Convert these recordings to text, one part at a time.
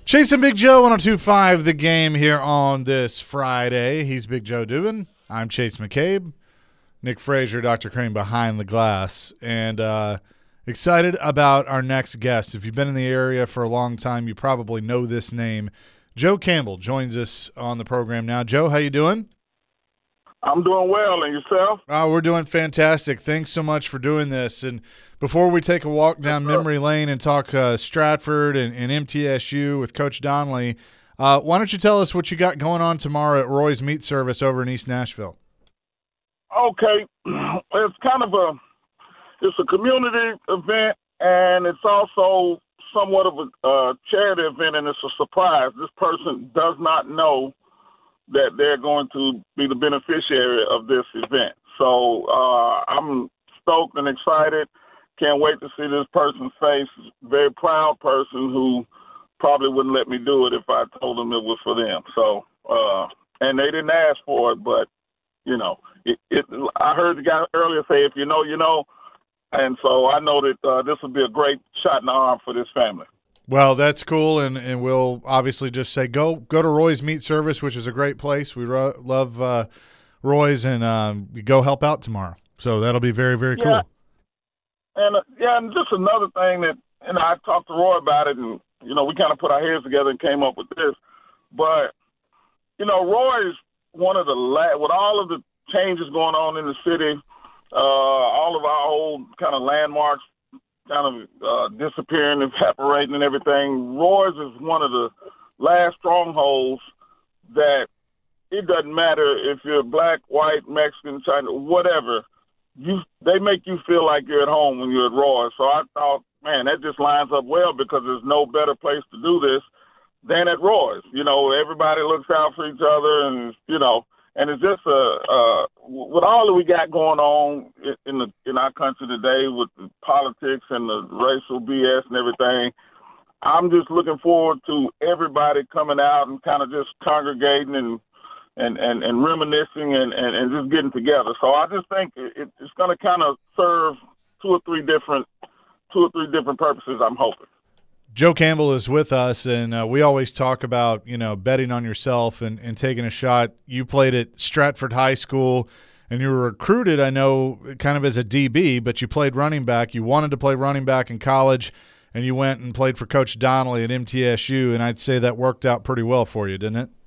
Chasing Big Joe 102.5 The Game here on this Friday. He's Big Joe Dubin. I'm Chase McCabe. Nick Frazier, Dr. Crane behind the glass. And excited about our next guest. If you've been in the area for a long time, you probably know this name. Joe Campbell joins us on the program now. Joe, how you doing? I'm doing well, and yourself? We're doing fantastic. Thanks so much for doing this. And before we take a walk down memory lane and talk Stratford and MTSU with Coach Donnelly, why don't you tell us what you got going on tomorrow at Roy's Meat Service over in East Nashville? Okay. It's kind of it's a community event, and it's also somewhat of a charity event, and it's a surprise. This person does not know that they're going to be the beneficiary of this event. So I'm stoked and excited. Can't wait to see this person's face. Very proud person who probably wouldn't let me do it if I told them it was for them. So, and they didn't ask for it, but, you know, I heard the guy earlier say, if you know, you know. And so I know that this will be a great shot in the arm for this family. Well, that's cool, and we'll obviously just say go to Roy's Meat Service, which is a great place. We love Roy's, and go help out tomorrow. So that'll be very, very cool. And and just another thing that, and I talked to Roy about it, and we kind of put our heads together and came up with this. But Roy's one of the with all of the changes going on in the city, all of our old kind of landmarks kind of disappearing, evaporating and everything. Roy's is one of the last strongholds that it doesn't matter if you're black, white, Mexican, China, whatever. They make you feel like you're at home when you're at Roy's. So I thought, man, that just lines up well because there's no better place to do this than at Roy's. Everybody looks out for each other, and and it's just with all that we got going on in our country today with the politics and the racial BS and everything. I'm just looking forward to everybody coming out and kind of just congregating and reminiscing and just getting together. So I just think it's going to kind of serve two or three different purposes, I'm hoping. Joe Campbell is with us, and we always talk about, betting on yourself and taking a shot. You played at Stratford High School, and you were recruited, I know, kind of as a DB, but you played running back. You wanted to play running back in college, and you went and played for Coach Donnelly at MTSU, and I'd say that worked out pretty well for you, didn't it?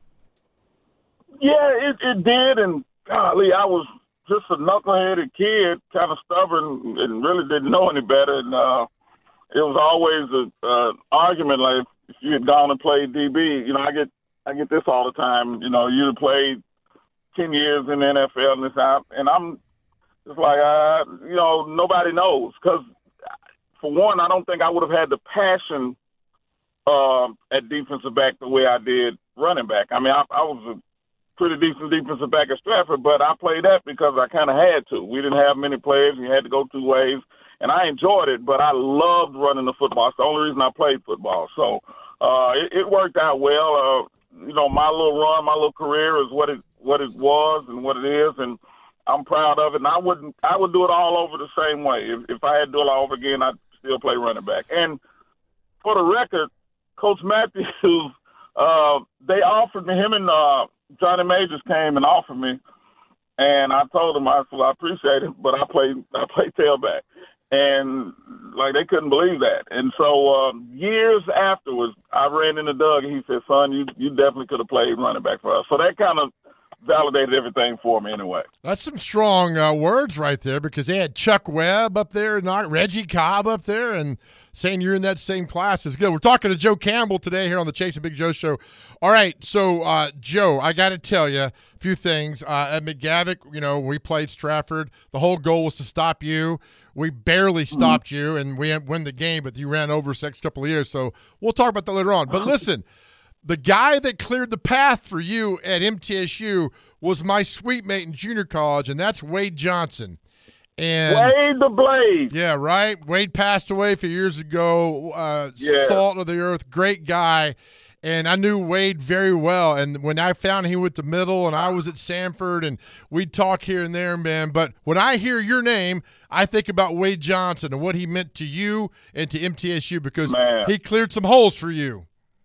Yeah, it did, and golly, I was just a knuckleheaded kid, kind of stubborn, and really didn't know any better, and it was always an argument, like if you had gone and played DB. I get this all the time. You played 10 years in the NFL and this out, and I'm just like, nobody knows. Because, for one, I don't think I would have had the passion at defensive back the way I did running back. I mean, I was a pretty decent defensive back at Stratford, but I played that because I kind of had to. We didn't have many players. You had to go two ways. And I enjoyed it, but I loved running the football. It's the only reason I played football. So it worked out well. My little run, my little career is what it was and what it is, and I'm proud of it. And I would do it all over the same way. If I had to do it all over again, I'd still play running back. And for the record, Coach Matthews, they offered me, him and Johnny Majors came and offered me, and I told him, I appreciate it, but I play tailback. And, they couldn't believe that. And so years afterwards, I ran into Doug, and he said, son, you definitely could have played running back for us. So that kind of validated everything for me anyway. That's some strong words right there, because they had Chuck Webb up there, not Reggie Cobb up there, and saying you're in that same class is good. We're talking to Joe Campbell today here on the Chasing Big Joe show. All right, so Joe, I got to tell you a few things. At McGavick, we played Stratford. The whole goal was to stop you. We barely stopped you, and we didn't win the game, but you ran over us the next couple of years. So we'll talk about that later on. But listen, the guy that cleared the path for you at MTSU was my suite mate in junior college, and that's Wade Johnson. And Wade the Blade. Yeah, right. Wade passed away a few years ago. Salt of the earth, great guy. And I knew Wade very well. And when I found he went to middle and I was at Sanford, and we'd talk here and there, man. But when I hear your name, I think about Wade Johnson and what he meant to you and to MTSU, because he cleared some holes for you.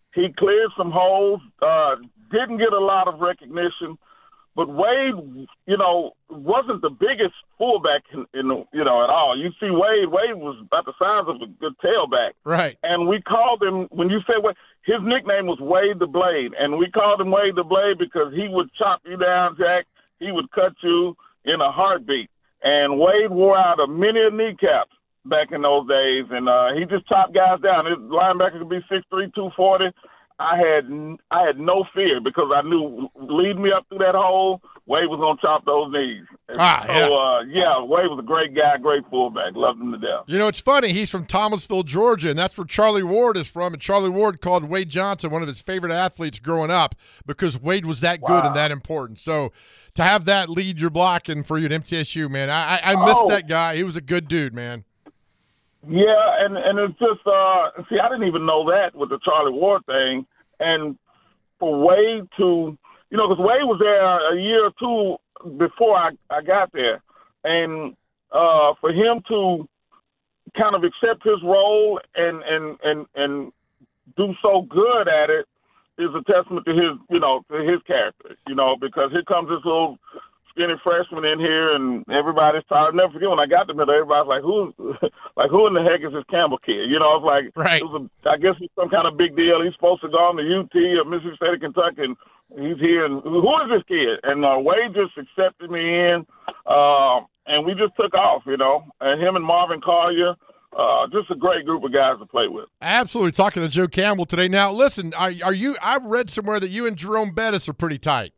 He cleared some holes, didn't get a lot of recognition. But Wade, wasn't the biggest fullback at all. You see Wade was about the size of a good tailback. Right. And we called him, when you said his nickname was Wade the Blade. And we called him Wade the Blade because he would chop you down, Jack. He would cut you in a heartbeat. And Wade wore out many kneecaps back in those days. And he just chopped guys down. His linebacker could be 6'3", 240. I had no fear because I knew leading me up through that hole, Wade was going to chop those knees. Wade was a great guy, great fullback. Loved him to death. It's funny. He's from Thomasville, Georgia, and that's where Charlie Ward is from. And Charlie Ward called Wade Johnson one of his favorite athletes growing up because Wade was that good and that important. So to have that lead your blocking for you at MTSU, man, I missed that guy. He was a good dude, man. Yeah, and it's just I didn't even know that with the Charlie Ward thing, and for Wade to, because Wade was there a year or two before I got there, and for him to kind of accept his role and do so good at it is a testament to his character, because here comes this little skinny freshman in here, and everybody's tired. I'll never forget when I got to middle, everybody's like, who in the heck is this Campbell kid? It's like, right. I guess it's some kind of big deal. He's supposed to go on to UT or Mississippi State or Kentucky, and he's here. And who is this kid? And Wade just accepted me in, and we just took off, and him and Marvin Collier, just a great group of guys to play with. Absolutely. Talking to Joe Campbell today. Now, listen, are you? I read somewhere that you and Jerome Bettis are pretty tight.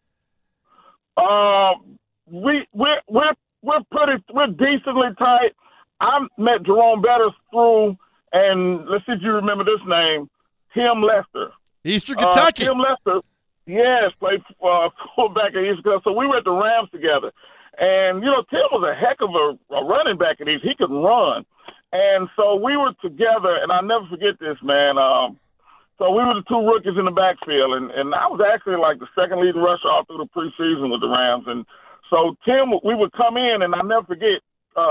We're decently tight. I met Jerome Bettis through, and let's see if you remember this name, Tim Lester. Eastern Kentucky. Tim Lester, yes, played fullback at Eastern Kentucky. So we were at the Rams together. And, Tim was a heck of a running back at East. He could run. And so we were together, and I'll never forget this, man. So we were the two rookies in the backfield, and I was actually like the second leading rusher all through the preseason with the Rams. And so Tim, we would come in, and I'll never forget,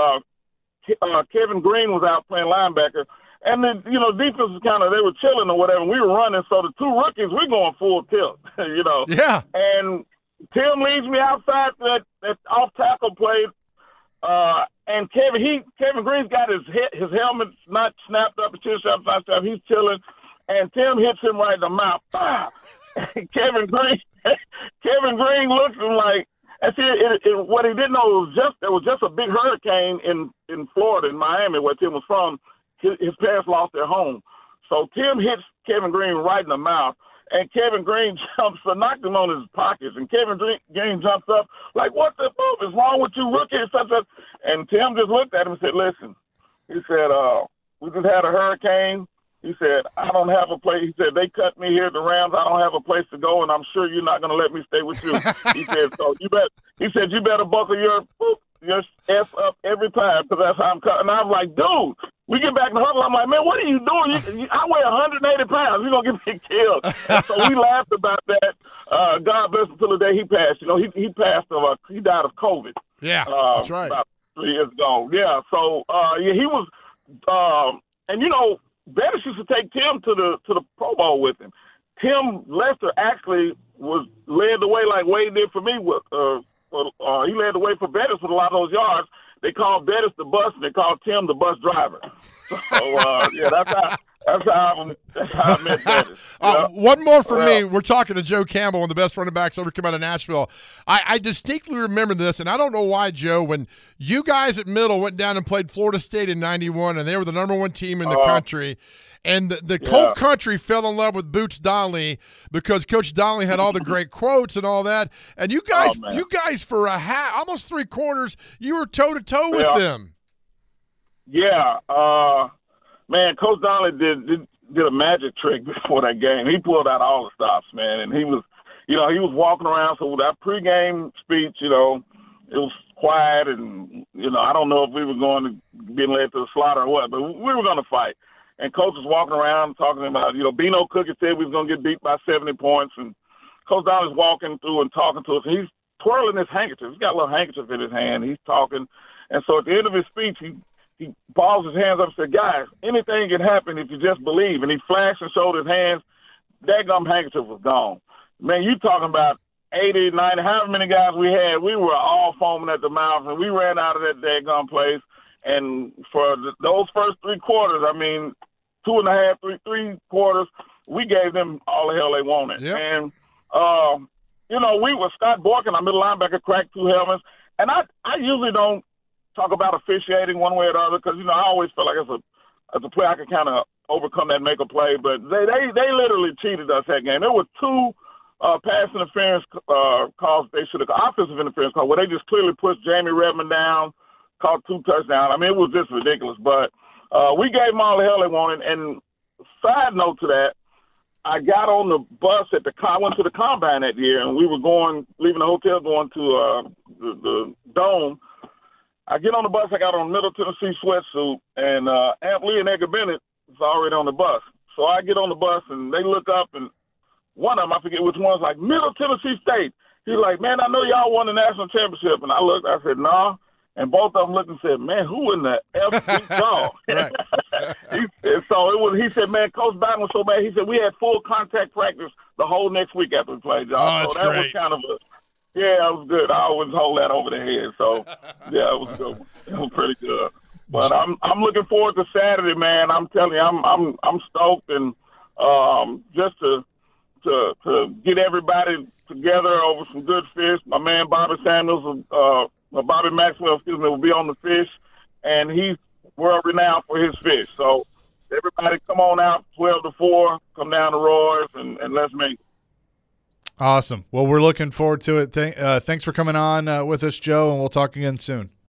Kevin Green was out playing linebacker. And then, defense was they were chilling or whatever, and we were running. So the two rookies, we're going full tilt, Yeah. And Tim leads me outside that off-tackle play, and Kevin Green's got his helmet not snapped up, his chin strapped up, he's chilling. And Tim hits him right in the mouth. Kevin Green looks at him like, and see, what he didn't know there was just a big hurricane in Florida, in Miami, where Tim was from. His parents lost their home. So Tim hits Kevin Green right in the mouth, and Kevin Green knocked him on his pockets, and Kevin Green jumps up like, what the fuck is wrong with you, rookie? And Tim just looked at him and said, listen, he said, we just had a hurricane. He said, I don't have a place. He said, they cut me here at the Rams. I don't have a place to go, and I'm sure you're not going to let me stay with you. He said, you better buckle your ass up every time because that's how I'm cut. And I was like, dude, we get back in the huddle. I'm like, man, what are you doing? I weigh 180 pounds. You're going to get me killed. And so we laughed about that. God bless him till the day he passed. He passed he died of COVID. Yeah, that's right. About 3 years ago. Yeah, so, he was and, Bettis used to take Tim to the Pro Bowl with him. Tim Lester actually led the way like Wade did for me. He led the way for Bettis with a lot of those yards. They called Bettis the bus, and they called Tim the bus driver. So that's how I met Bettis. One more for me. We're talking to Joe Campbell, one of the best running backs ever come out of Nashville. I distinctly remember this, and I don't know why, Joe, when you guys at Middle went down and played Florida State in '91, and they were the number one team in the country, and the Colt country fell in love with Boots Donnelly because Coach Donnelly had all the great quotes and all that. And you guys for almost 3 quarters, you were toe-to-toe with them. Yeah. Man, Coach Donnelly did a magic trick before that game. He pulled out all the stops, man, and he was walking around. So that pregame speech, it was quiet, and I don't know if we were going to be led to the slaughter or what, but we were going to fight. And Coach was walking around talking about, Bino Cookie said we was going to get beat by 70 points, and Coach Donnelly's walking through and talking to us, and he's twirling his handkerchief. He's got a little handkerchief in his hand. He's talking, and so at the end of his speech, he balls his hands up and said, guys, anything can happen if you just believe. And he flashed and showed his hands, daggum handkerchief was gone. Man, you talking about 80, 90, however many guys we had, we were all foaming at the mouth, and we ran out of that daggum place. And for those first 3 quarters, I mean, 2.5, 3 quarters, we gave them all the hell they wanted. Yep. And, we were Scott Borkin, our middle linebacker, cracked 2 helmets. And I usually don't talk about officiating one way or the other because, I always feel like as a player I can kind of overcome that and make a play. But they literally cheated us that game. There were 2 pass interference calls they should have – offensive interference calls where they just clearly pushed Jamie Redmond down, caught 2 touchdowns. I mean, it was just ridiculous. But we gave them all the hell they wanted. And side note to that, I got on the bus I went to the combine that year, and we were leaving the hotel, going to the Dome. I get on the bus. I got on a Middle Tennessee sweatsuit, and Amp Lee and Edgar Bennett was already on the bus. So I get on the bus, and they look up, and one of them, I forget which one, was like, Middle Tennessee State. He's like, man, I know y'all won the national championship. And I looked, I said, nah. And both of them looked and said, man, who in the F beat y'all? He said, man, Coach Biden was so bad. He said, we had full contact practice the whole next week after we played y'all. Oh, so that great. was kind of it was good. I always hold that over the head. So, yeah, it was good. It was pretty good. But I'm looking forward to Saturday, man. I'm telling you, I'm stoked, and just to get everybody together over some good fish. My man Bobby Maxwell, will be on the fish, and he's world renowned for his fish. So everybody come on out, 12 to 4, come down to Roy's, and let's make it. Awesome. Well, we're looking forward to it. Thanks for coming on with us, Joe, and we'll talk again soon.